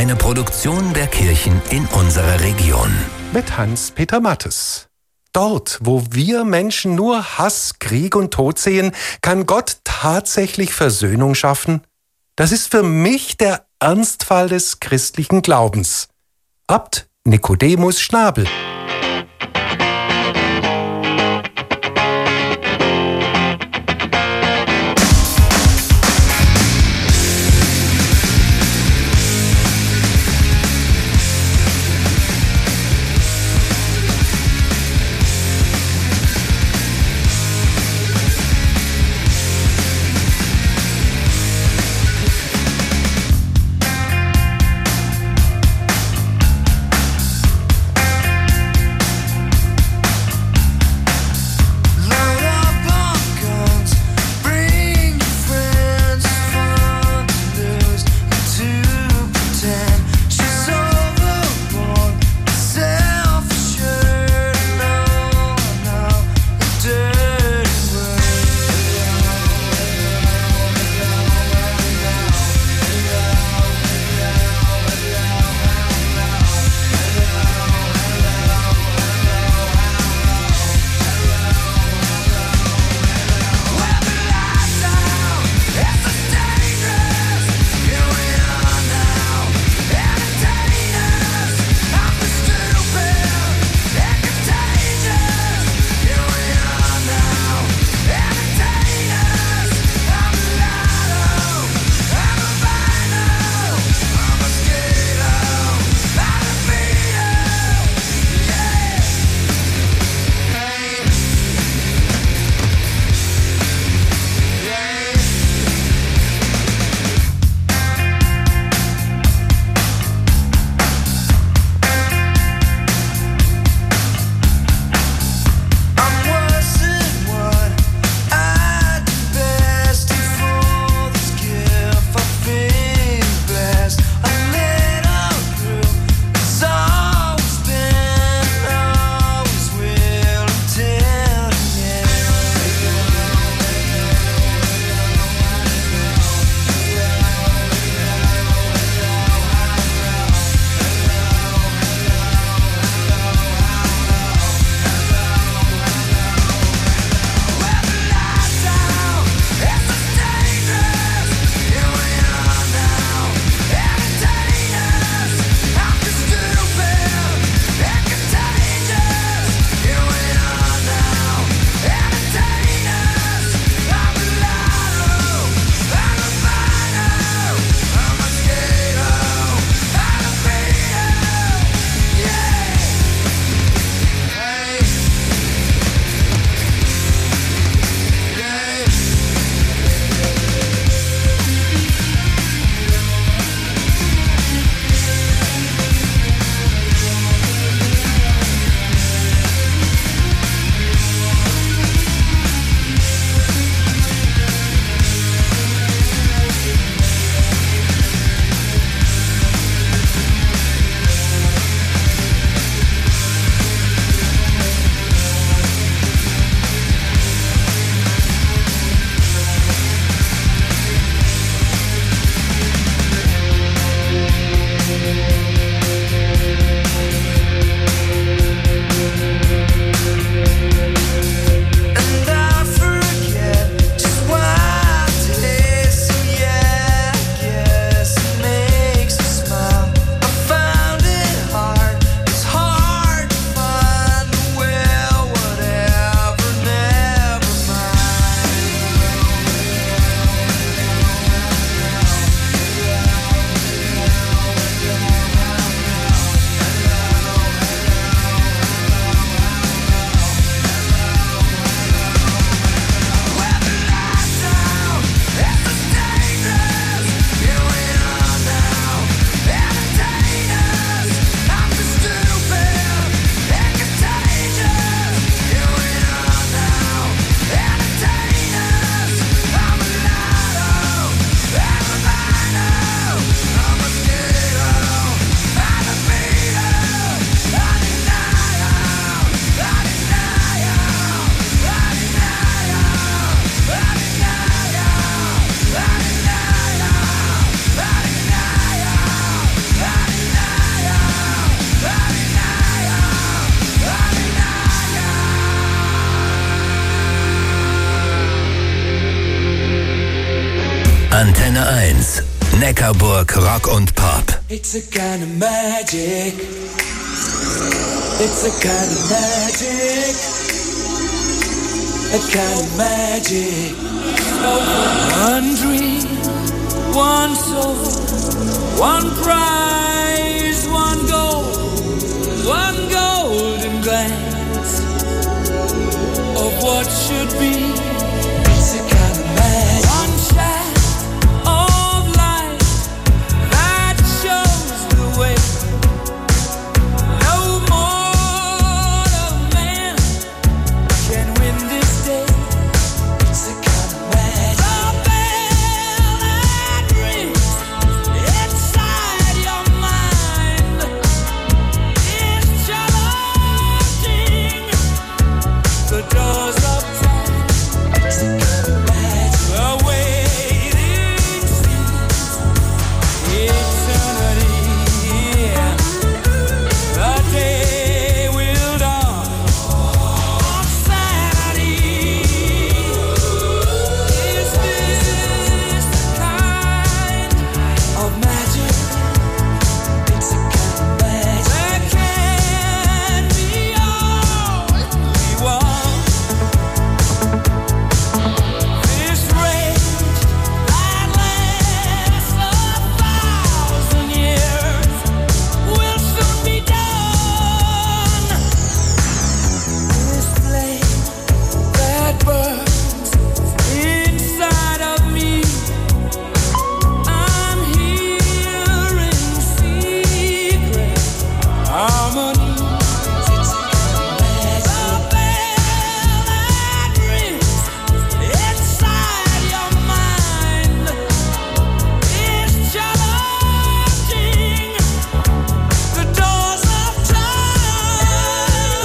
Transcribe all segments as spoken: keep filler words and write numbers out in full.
Eine Produktion der Kirchen in unserer Region. Mit Hans-Peter Mattes. Dort, wo wir Menschen nur Hass, Krieg und Tod sehen, kann Gott tatsächlich Versöhnung schaffen? Das ist für mich der Ernstfall des christlichen Glaubens. Abt Nikodemus Schnabel. Neckarburg Rock und Pop. It's a kind of magic. It's a kind of magic. A kind of magic. One dream, one soul, one prize, one goal, one golden glance of what should be. It's a kind of magic. One shaft of light that shows the way. No mortal man can win this day. It's a kind of magic. The bell that rings inside your mind is challenging the doors of time. It's a kind of magic. The waiting seems eternity. The day will dawn on Saturday. Is this the kind of magic? It's a kind of magic. That can be all we want. This rage that lasts a thousand years will soon be done. This flame that burns inside of me, I'm hearing secret harmonies. It's a kind of magic. The bell that rings inside your mind is challenging the doors of time.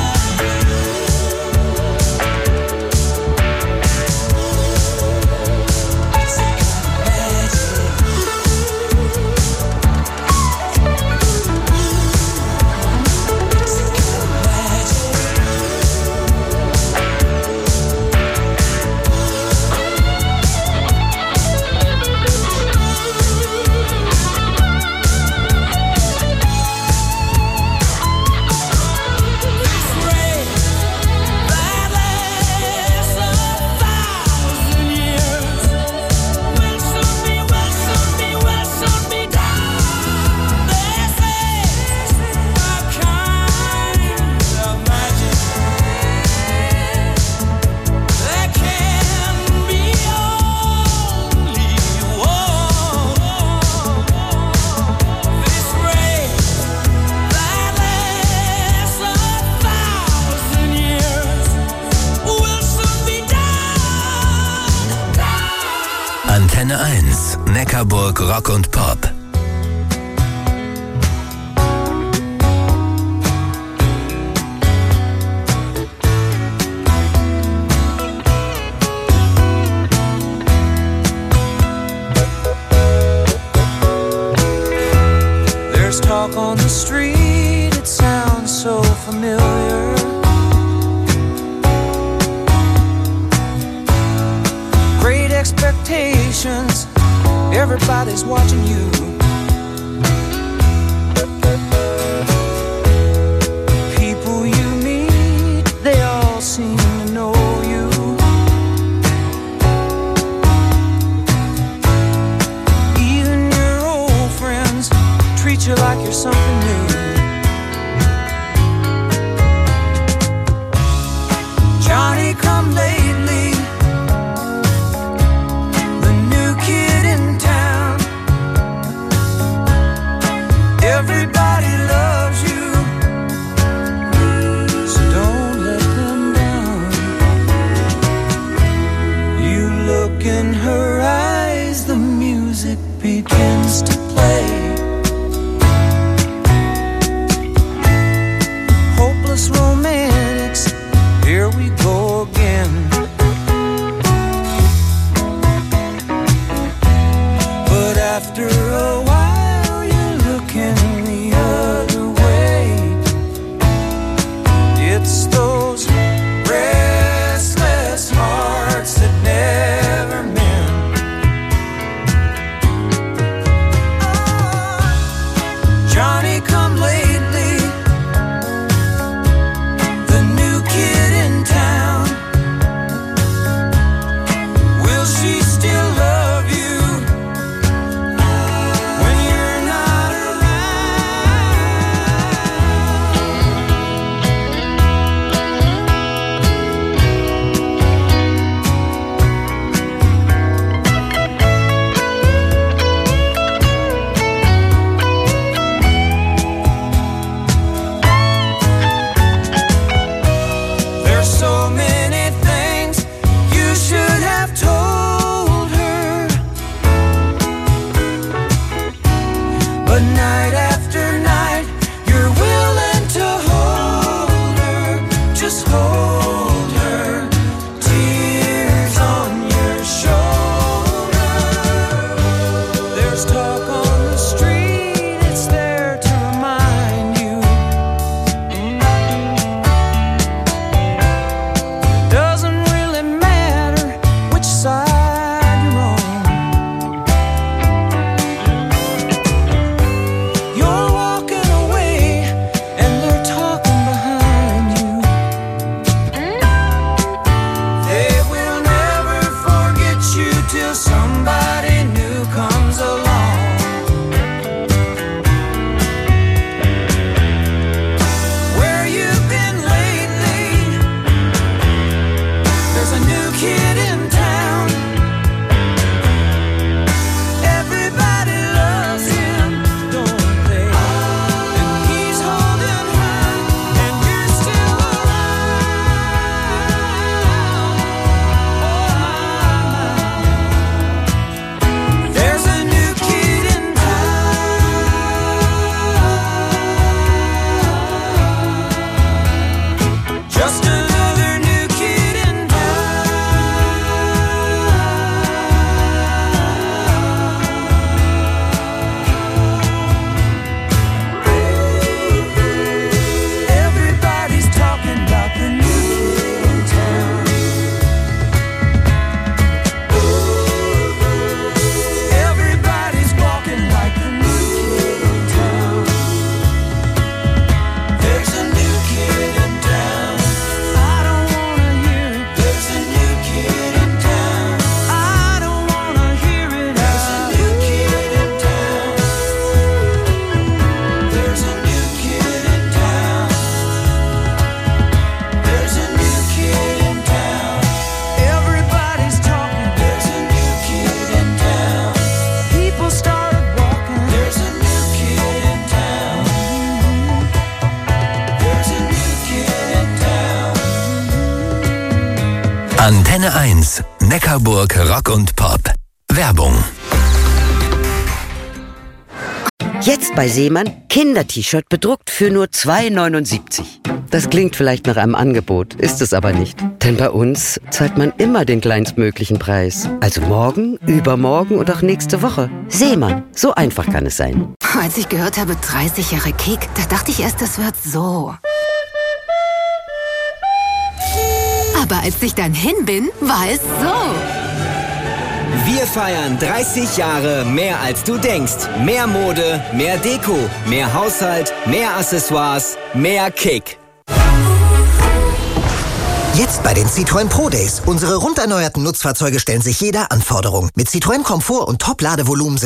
It's a kind of magic. It's a kind of magic. This rain that lasts a thousand years will soon be, will soon be, will soon be done. This is a kind of magic that can be only one. This rain that lasts a thousand years will soon be done. Antenne eins, Neckarburg Rock und Pop. There's talk on the street, it sounds so familiar. Great expectations, everybody's watching you. People you meet, they all seem to know you. Even your old friends treat you like you're something new. Johnny come lately, the new kid in town. Antenne eins, Neckarburg Rock und Pop. Werbung. Jetzt bei Seemann Kinder-T-Shirt bedruckt für nur zwei neunundsiebzig. Das klingt vielleicht nach einem Angebot, ist es aber nicht. Denn bei uns zahlt man immer den kleinstmöglichen Preis. Also morgen, übermorgen und auch nächste Woche. Seemann, so einfach kann es sein. Als ich gehört habe, dreißig Jahre Kick, da dachte ich erst, das wird so. Aber als ich dann hin bin, war es so. Wir feiern dreißig Jahre mehr als du denkst. Mehr Mode, mehr Deko, mehr Haushalt, mehr Accessoires, mehr Kick. Jetzt bei den Citroën Pro Days. Unsere rund erneuerten Nutzfahrzeuge stellen sich jeder Anforderung. Mit Citroën Komfort und Top-Ladevolumen sind